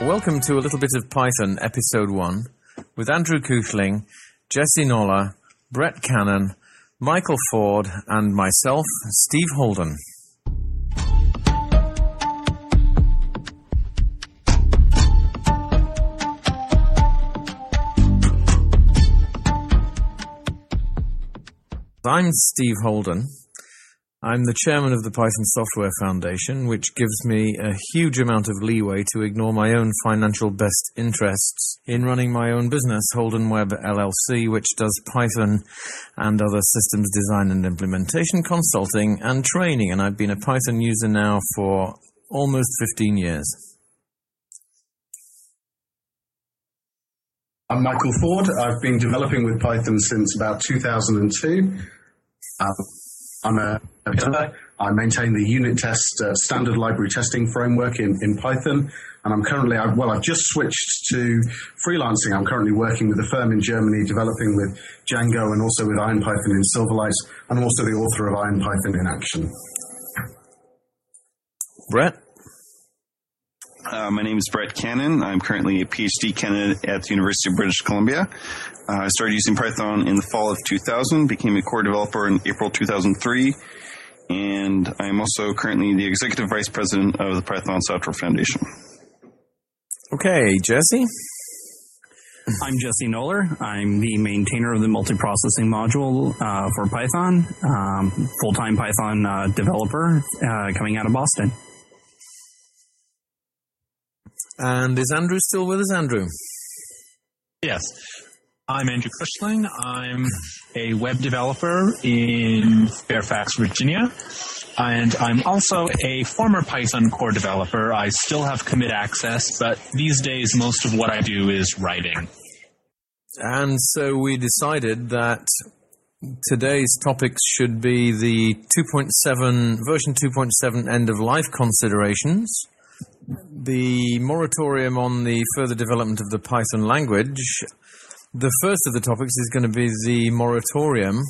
welcome to A Little Bit of Python, Episode 1, with Andrew Kuchling, Jesse Noller, Brett Cannon, Michael Ford, and myself, Steve Holden. I'm Steve Holden. I'm the chairman of the Python Software Foundation, which gives me a huge amount of leeway to ignore my own financial best interests in running my own business, Holden Web LLC, which does Python and other systems design and implementation consulting and training. And I've been a Python user now for almost 15 years. I'm Michael Ford. I've been developing with Python since about 2002. I maintain the unit test standard library testing framework in Python, and I'm currently, I've just switched to freelancing. I'm currently working with a firm in Germany developing with Django and also with IronPython in Silverlight, and I'm also the author of IronPython in Action. Brett? My name is Brett Cannon. I'm currently a PhD candidate at the University of British Columbia. I started using Python in the fall of 2000, became a core developer in April 2003, and I'm also currently the Executive Vice President of the Python Software Foundation. Okay, Jesse? I'm Jesse Noller. I'm the maintainer of the multiprocessing module for Python, full-time Python developer coming out of Boston. And is Andrew still with us, Andrew? Yes. I'm Andrew Kuchling. I'm a web developer in Fairfax, Virginia. And I'm also a former Python core developer. I still have commit access, but these days most of what I do is writing. And so we decided that today's topics should be the version 2.7 end-of-life considerations, the moratorium on the further development of the Python language. The first of the topics is going to be the moratorium.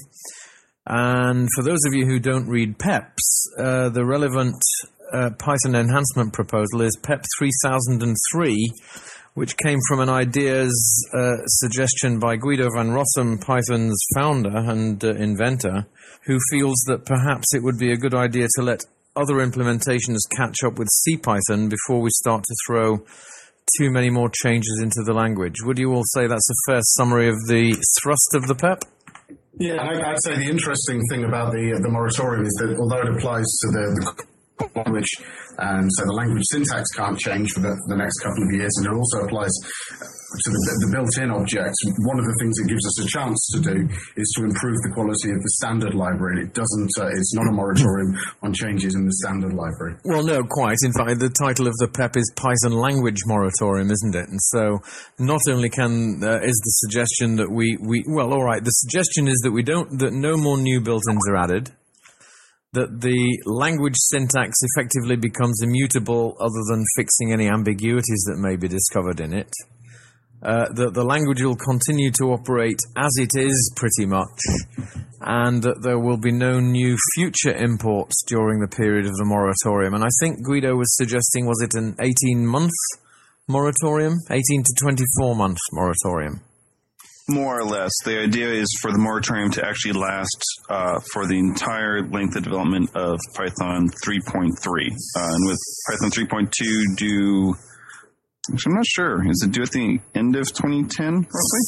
And for those of you who don't read PEPs, the relevant Python enhancement proposal is PEP 3003, which came from an ideas suggestion by Guido van Rossum, Python's founder and inventor, who feels that perhaps it would be a good idea to let other implementations catch up with CPython before we start to throw too many more changes into the language. Would you all say that's a fair summary of the thrust of the PEP? Yeah, I'd say the interesting thing about the moratorium is that although it applies to the language, so the language syntax can't change for the next couple of years, and it also applies to the built-in objects. One of the things it gives us a chance to do is to improve the quality of the standard library. It doesn't. It's not a moratorium on changes in the standard library. Well, no, quite. In fact, the title of the PEP is Python Language Moratorium, isn't it? And so, not only is the suggestion that the suggestion is that no more new built-ins are added, that the language syntax effectively becomes immutable other than fixing any ambiguities that may be discovered in it, that the language will continue to operate as it is pretty much, and that there will be no new future imports during the period of the moratorium. And I think Guido was suggesting, was it an 18-month moratorium? 18 to 24 months moratorium? More or less. The idea is for the moratorium to actually last for the entire length of development of Python 3.3. And with Python 3.2 due, I'm not sure, is it due at the end of 2010, roughly?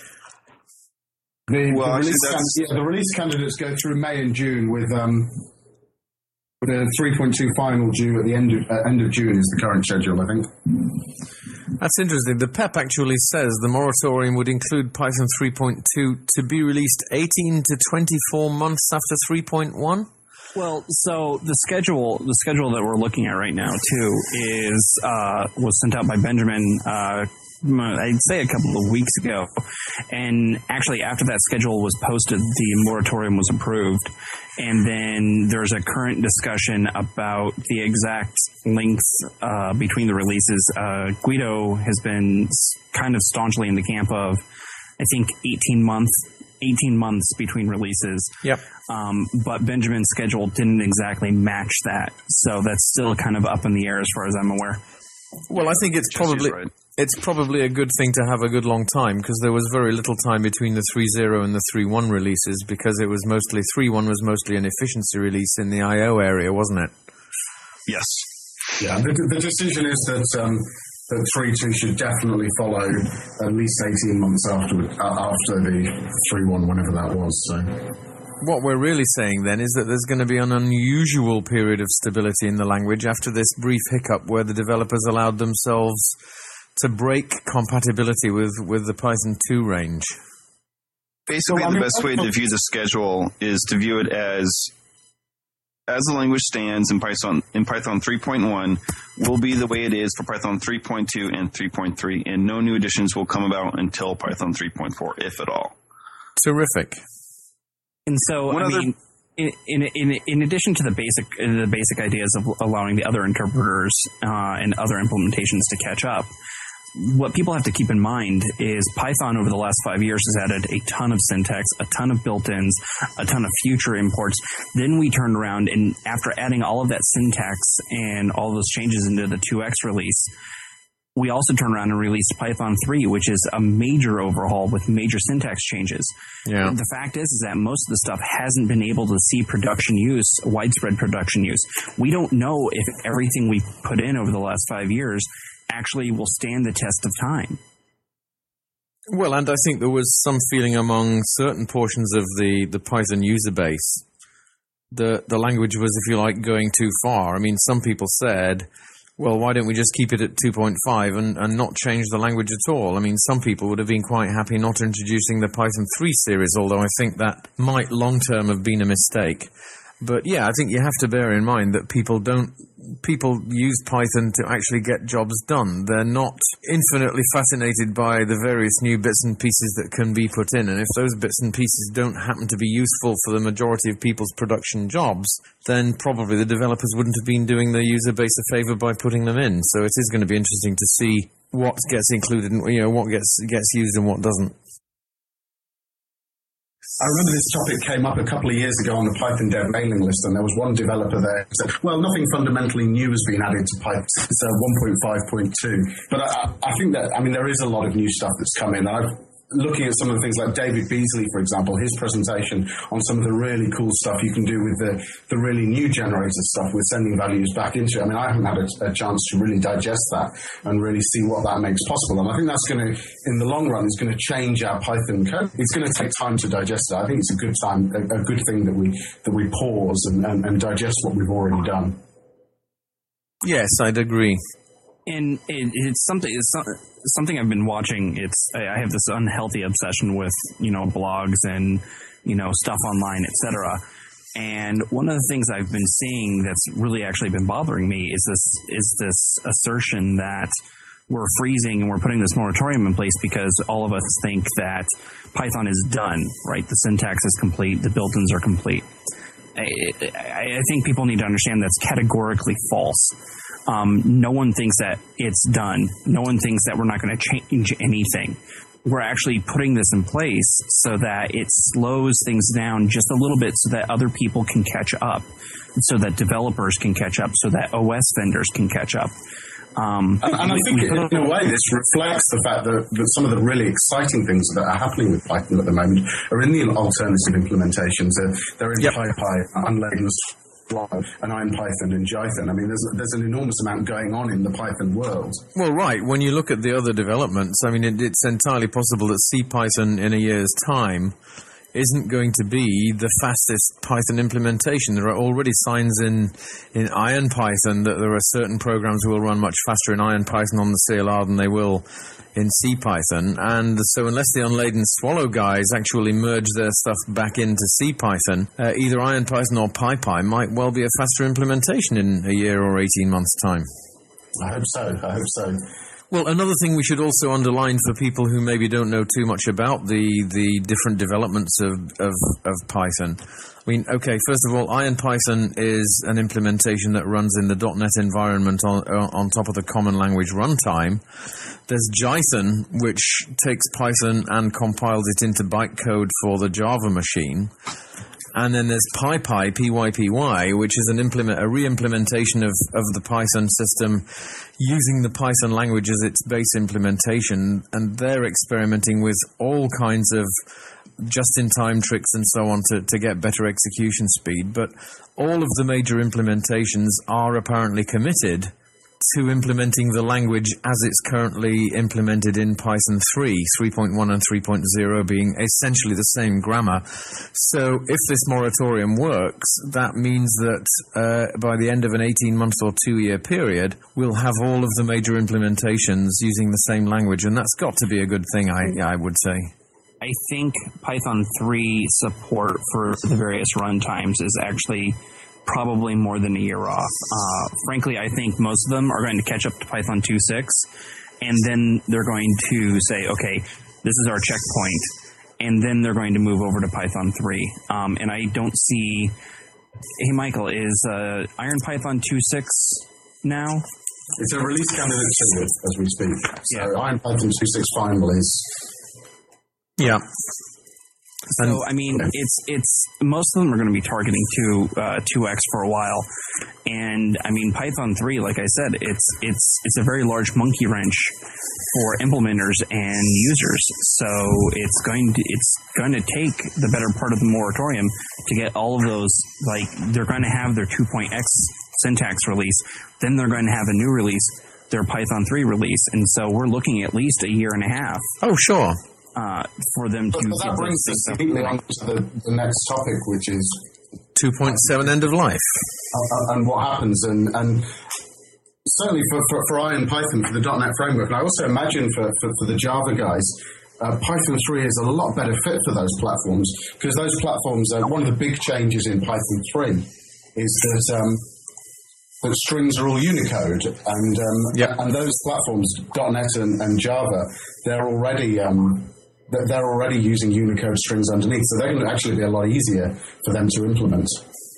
The release candidates go through May and June with the 3.2 final due at the end of June is the current schedule, I think. That's interesting. The PEP actually says the moratorium would include Python 3.2 to be released 18 to 24 months after 3.1. Well, so the schedule that we're looking at right now too was sent out by Benjamin. I'd say a couple of weeks ago, and actually after that schedule was posted, the moratorium was approved, and then there's a current discussion about the exact lengths between the releases. Guido has been kind of staunchly in the camp of, I think, 18 months between releases. Yep. But Benjamin's schedule didn't exactly match that, so that's still kind of up in the air as far as I'm aware. Well, I think it's probably a good thing to have a good long time, because there was very little time between the 3.0 and the 3.1 releases, because it was mostly 3.1 was mostly an efficiency release in the I/O area, wasn't it? Yes. Yeah, the decision is that 3.2 should definitely follow at least 18 months after the 3.1, whenever that was. So. What we're really saying then is that there's going to be an unusual period of stability in the language after this brief hiccup where the developers allowed themselves to break compatibility with the Python 2 range. Basically, the best way to view the schedule is to view it as the language stands in Python 3.1 will be the way it is for Python 3.2 and 3.3, and no new additions will come about until Python 3.4, if at all. Terrific. And so, in addition to the basic ideas of allowing the other interpreters and other implementations to catch up, what people have to keep in mind is Python over the last 5 years has added a ton of syntax, a ton of built-ins, a ton of future imports. Then we turned around and after adding all of that syntax and all those changes into the 2x release, we also turned around and released Python 3, which is a major overhaul with major syntax changes. Yeah. The fact is that most of the stuff hasn't been able to see production use, widespread production use. We don't know if everything we put in over the last 5 years actually will stand the test of time. Well, and I think there was some feeling among certain portions of the Python user base that the language was, if you like, going too far. I mean, some people said, well, why don't we just keep it at 2.5 and not change the language at all? I mean, some people would have been quite happy not introducing the Python 3 series, although I think that might long-term have been a mistake. But yeah, I think you have to bear in mind that people use Python to actually get jobs done. They're not infinitely fascinated by the various new bits and pieces that can be put in. And if those bits and pieces don't happen to be useful for the majority of people's production jobs, then probably the developers wouldn't have been doing the user base a favor by putting them in. So it is going to be interesting to see what gets included and what gets used and what doesn't. I remember this topic came up a couple of years ago on the Python dev mailing list, and there was one developer there who said, well, nothing fundamentally new has been added to Python. It's 1.5.2. But I think that, there is a lot of new stuff that's come in. Looking at some of the things like David Beasley, for example, his presentation on some of the really cool stuff you can do with the really new generator stuff with sending values back into it. I haven't had a chance to really digest that and really see what that makes possible. And I think that's going to, in the long run, is going to change our Python code. It's going to take time to digest it. I think it's a good thing that we pause and digest what we've already done. Yes, I'd agree. And it's something I've been watching. I have this unhealthy obsession with, blogs and, stuff online, etc. And one of the things I've been seeing that's really actually been bothering me is this assertion that we're freezing and we're putting this moratorium in place because all of us think that Python is done, right? The syntax is complete, the built-ins are complete. I think people need to understand that's categorically false. No one thinks that it's done. No one thinks that we're not going to change anything. We're actually putting this in place so that it slows things down just a little bit so that other people can catch up, so that developers can catch up, so that OS vendors can catch up. And I think in a way this reflects the fact that some of the really exciting things that are happening with Python at the moment are in the alternative implementations. They're in PyPy, Unladen, and IronPython and Jython. There's an enormous amount going on in the Python world. Well, right. When you look at the other developments, it's entirely possible that CPython in a year's time isn't going to be the fastest Python implementation. There are already signs in IronPython that there are certain programs that will run much faster in IronPython on the CLR than they will in CPython. And so unless the Unladen Swallow guys actually merge their stuff back into CPython, either IronPython or PyPy might well be a faster implementation in a year or 18 months' time. I hope so. Well, another thing we should also underline for people who maybe don't know too much about the different developments of Python. Okay, first of all, IronPython is an implementation that runs in the .NET environment on top of the Common Language Runtime. There's Jython, which takes Python and compiles it into bytecode for the Java machine. And then there's PyPy, PyPy, which is a re-implementation of the Python system using the Python language as its base implementation. And they're experimenting with all kinds of just-in-time tricks and so on to get better execution speed. But all of the major implementations are apparently committed to implementing the language as it's currently implemented in Python 3.1 and 3.0 being essentially the same grammar. So if this moratorium works, that means that by the end of an 18-month or 2-year period, we'll have all of the major implementations using the same language, and that's got to be a good thing, I would say. I think Python 3 support for the various runtimes is actually probably more than a year off. Frankly, I think most of them are going to catch up to Python 2.6, and then they're going to say, okay, this is our checkpoint, and then they're going to move over to Python 3. And I don't see... Hey, Michael, is IronPython 2.6 now? It's a release candidate to it as we speak. So Yeah. IronPython 2.6 final is... Yeah. So I mean, it's most of them are going to be targeting 2x for a while, and I mean Python 3, like I said, it's a very large monkey wrench for implementers and users. So it's going to take the better part of the moratorium to get all of those. Like they're going to have their 2.x syntax release, then they're going to have a new release, their Python 3 release, and so we're looking at least a year and a half. Oh, sure. For them to... But that brings us neatly on to the next topic, which is 2.7 end of life. and what happens, and certainly for IronPython, for the .NET framework, and I also imagine for the Java guys, Python 3 is a lot better fit for those platforms, because those platforms, one of the big changes in Python 3 is that strings are all Unicode, and those platforms, .NET and Java, they're already using Unicode strings underneath, so they're going to actually be a lot easier for them to implement.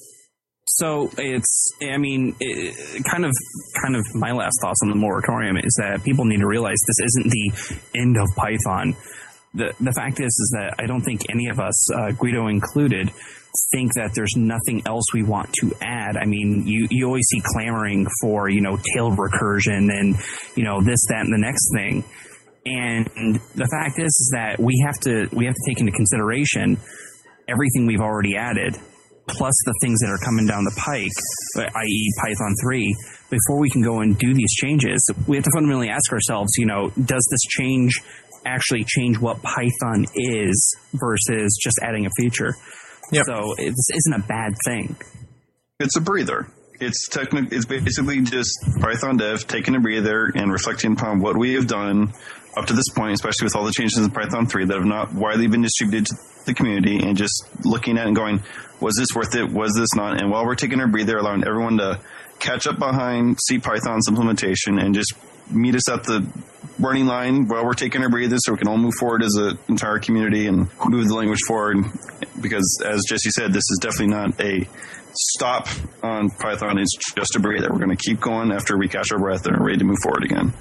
So it's, I mean, kind of my last thoughts on the moratorium is that people need to realize this isn't the end of Python. The fact is that I don't think any of us, Guido included, think that there's nothing else we want to add. I mean, you always see clamoring for, tail recursion and, this, that, and the next thing. And the fact is that we have to take into consideration everything we've already added, plus the things that are coming down the pike, i.e. Python 3, before we can go and do these changes. We have to fundamentally ask ourselves, does this change actually change what Python is versus just adding a feature? Yep. So this isn't a bad thing. It's a breather. It's basically just Python dev taking a breather and reflecting upon what we have done up to this point, especially with all the changes in Python 3 that have not widely been distributed to the community, and just looking at it and going, was this worth it? Was this not? And while we're taking our breather, allowing everyone to catch up behind CPython's implementation and just meet us at the running line while we're taking our breather so we can all move forward as an entire community and move the language forward. Because as Jesse said, this is definitely not a stop on Python. It's just a breather. We're going to keep going after we catch our breath and are ready to move forward again.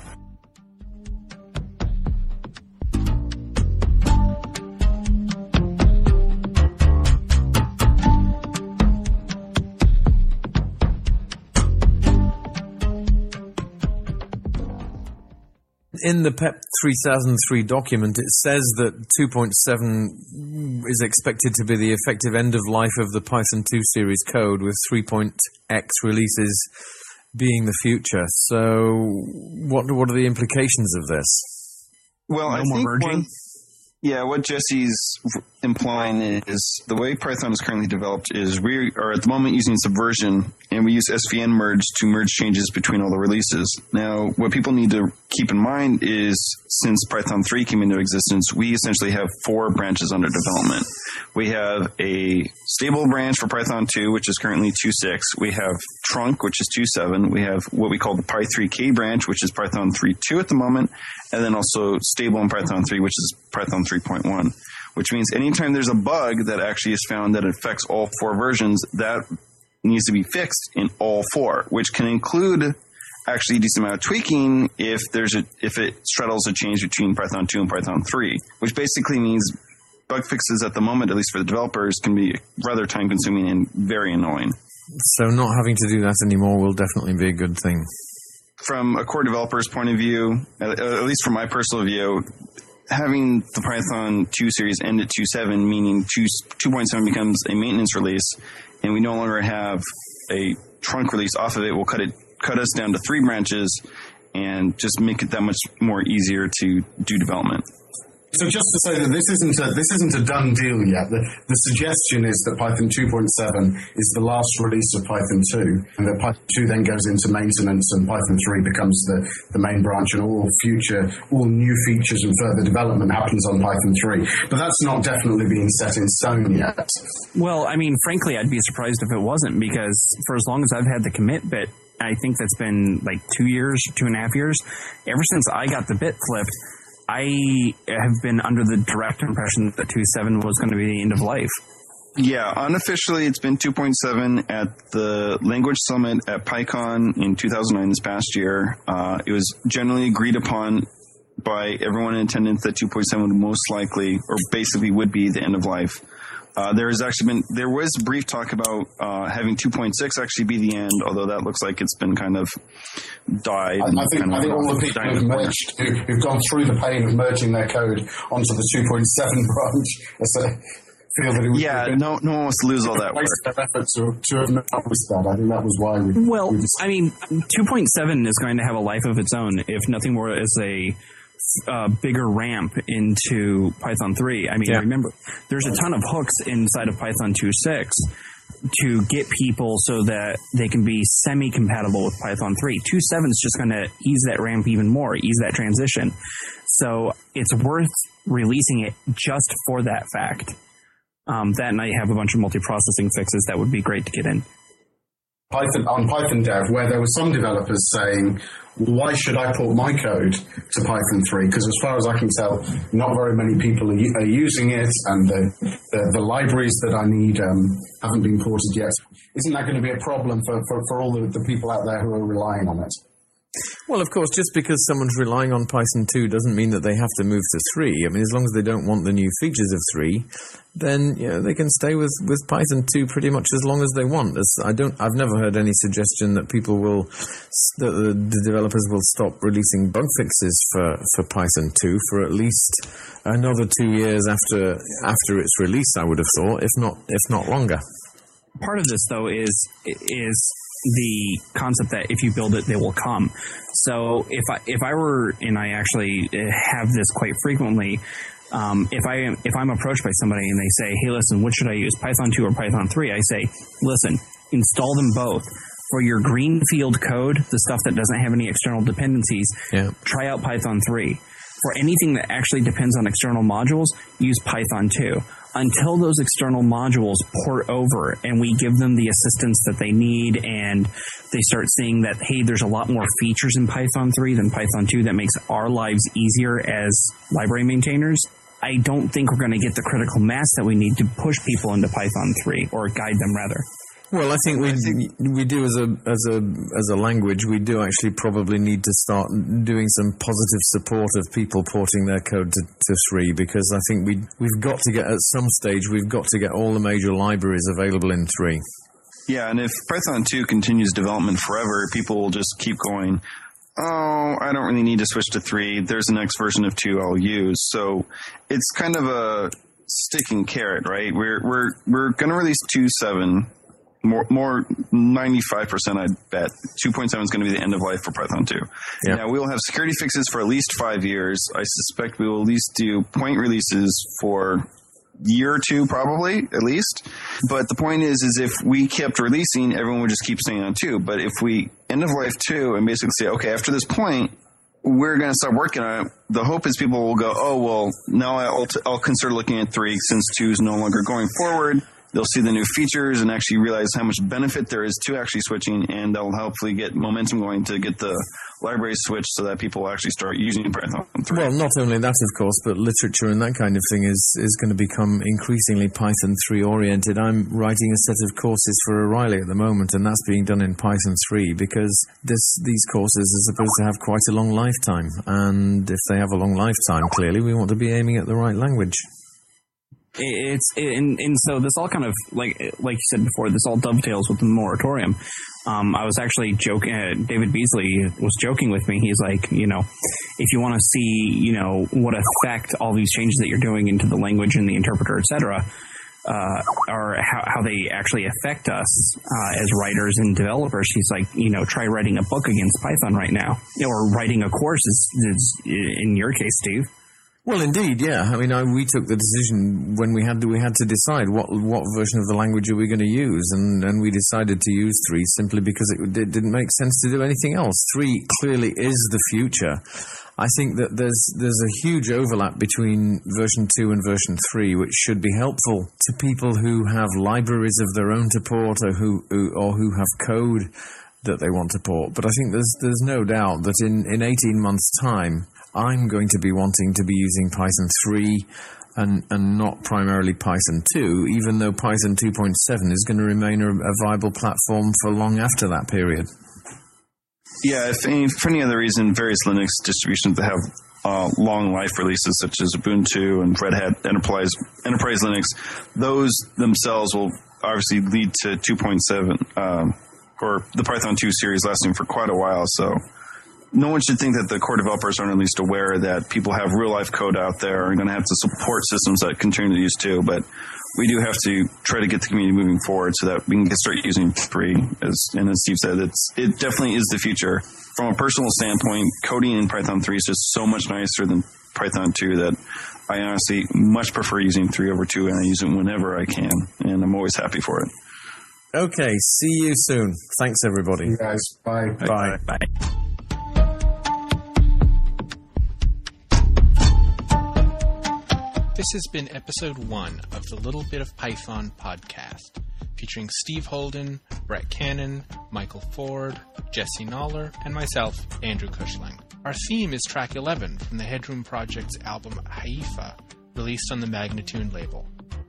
In the PEP 3003 document, it says that 2.7 is expected to be the effective end of life of the Python 2 series code, with 3.x releases being the future. So what are the implications of this? Well, I think what Jesse's implying is the way Python is currently developed is we are at the moment using Subversion, and we use SVN merge to merge changes between all the releases. Now, what people need to keep in mind is since Python 3 came into existence, we essentially have 4 branches under development. We have a stable branch for Python 2, which is currently 2.6. We have trunk, which is 2.7. We have what we call the Py3k branch, which is Python 3.2 at the moment, and then also stable in Python 3, which is Python 3.1, which means anytime there's a bug that actually is found that affects all 4 versions, that needs to be fixed in all 4, which can include actually a decent amount of tweaking if it straddles a change between Python 2 and Python 3, which basically means bug fixes at the moment, at least for the developers, can be rather time consuming and very annoying. So not having to do that anymore will definitely be a good thing. From a core developer's point of view, at least from my personal view, having the Python 2 series end at 2.7, meaning 2.7 becomes a maintenance release, and we no longer have a trunk release off of it, will cut us down to 3 branches and just make it that much more easier to do development. So just to say that this isn't a done deal yet. The suggestion is that Python 2.7 is the last release of Python 2, and that Python 2 then goes into maintenance, and Python 3 becomes the main branch, and all new features and further development happens on Python 3. But that's not definitely being set in stone yet. Well, I mean, frankly, I'd be surprised if it wasn't, because for as long as I've had the commit bit, I think that's been like 2.5 years. Ever since I got the bit flipped, I have been under the direct impression that 2.7 was going to be the end of life. Yeah, unofficially it's been 2.7 at the Language Summit at PyCon in 2009 this past year. It was generally agreed upon by everyone in attendance that 2.7 would most likely, or basically would be the end of life. There was brief talk about having 2.6 actually be the end, although that looks like it's been kind of died. I think all the people who've gone through the pain of merging their code onto the 2.7 branch feel that it was no one wants to lose all that work. Effort to have noticed that. I think that was why I mean, 2.7 is going to have a life of its own, if nothing more as a bigger ramp into Python 3. I mean, Remember, there's a ton of hooks inside of Python 2.6 to get people so that they can be semi-compatible with Python 3. 2.7 is just going to ease that ramp even more, ease that transition. So it's worth releasing it just for that fact. That night have a bunch of multiprocessing fixes that would be great to get in. Python Dev, where there were some developers saying, why should I port my code to Python 3? Because as far as I can tell, not very many people are using it, and the libraries that I need haven't been ported yet. Isn't that going to be a problem for all the people out there who are relying on it? Well, of course, just because someone's relying on Python 2 doesn't mean that they have to move to 3. I mean, as long as they don't want the new features of 3, then they can stay with Python 2 pretty much as long as they want. I've never heard any suggestion that the developers will stop releasing bug fixes for Python 2 for at least another 2 years after its release, I would have thought, if not longer. Part of this, though, is the concept that if you build it, they will come. So if I were, and I actually have this quite frequently, if I'm approached by somebody and they say, hey, listen, what should I use, Python 2 or Python 3? I say, listen, install them both. For your greenfield code, the stuff that doesn't have any external dependencies, try out Python 3. For anything that actually depends on external modules, use Python 2. Until those external modules port over and we give them the assistance that they need, and they start seeing that, hey, there's a lot more features in Python 3 than Python 2 that makes our lives easier as library maintainers, I don't think we're going to get the critical mass that we need to push people into Python 3, or guide them rather. Well, I think we do as a language, we do actually probably need to start doing some positive support of people porting their code to 3, because I think we've got to get, at some stage, we've got to get all the major libraries available in 3. Yeah, and if Python 2 continues development forever, people will just keep going, oh, I don't really need to switch to 3. There's the next version of 2 I'll use. So it's kind of a sticking carrot, right? We're going to release 2.7. More 95%, I'd bet. 2.7 is going to be the end of life for Python 2. Yeah. Now, we will have security fixes for at least 5 years. I suspect we will at least do point releases for year or two, probably, at least. But the point is if we kept releasing, everyone would just keep staying on 2. But if we end of life 2 and basically say, okay, after this point, we're going to start working on it, the hope is people will go, oh, well, now I'll consider looking at 3 since 2 is no longer going forward. They'll see the new features and actually realize how much benefit there is to actually switching, and they'll hopefully get momentum going to get the libraries switched so that people will actually start using Python 3. Well, not only that, of course, but literature and that kind of thing is going to become increasingly Python 3 oriented. I'm writing a set of courses for O'Reilly at the moment, and that's being done in Python 3 because these courses are supposed to have quite a long lifetime, and if they have a long lifetime, clearly we want to be aiming at the right language. So this all kind of like you said before, this all dovetails with the moratorium. I was actually joking. David Beasley was joking with me. He's like, if you want to see, what effect all these changes that you're doing into the language and the interpreter, etc., or how they actually affect us as writers and developers, he's like, try writing a book against Python right now, or writing a course is in your case, Steve. Well, indeed, yeah. I mean, we took the decision when we had to decide what version of the language are we going to use, and we decided to use 3 simply because it didn't make sense to do anything else. 3 clearly is the future. I think that there's a huge overlap between version 2 and version 3, which should be helpful to people who have libraries of their own to port, or who have code that they want to port. But I think there's no doubt that in 18 months' time, I'm going to be wanting to be using Python 3 and not primarily Python 2, even though Python 2.7 is going to remain a viable platform for long after that period. Yeah, for any other reason, various Linux distributions that have long life releases, such as Ubuntu and Red Hat Enterprise Linux, those themselves will obviously lead to 2.7, or the Python 2 series lasting for quite a while, so no one should think that the core developers aren't at least aware that people have real-life code out there and are going to have to support systems that continue to use 2, but we do have to try to get the community moving forward so that we can start using 3. And as Steve said, it definitely is the future. From a personal standpoint, coding in Python 3 is just so much nicer than Python 2 that I honestly much prefer using 3 over 2, and I use it whenever I can, and I'm always happy for it. Okay, see you soon. Thanks, everybody. You guys, bye. Bye. Bye. This has been episode 1 of the Little Bit of Python podcast, featuring Steve Holden, Brett Cannon, Michael Ford, Jesse Noller, and myself, Andrew Cushling. Our theme is track 11 from the Headroom Project's album Haifa, released on the Magnatune label.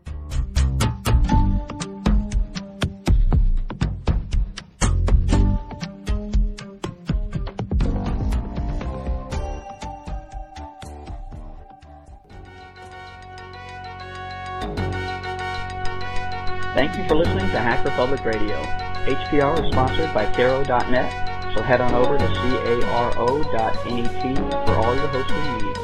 Thank you for listening to Hacker Public Radio. HPR is sponsored by Caro.net, so head on over to caro.net for all your hosting needs.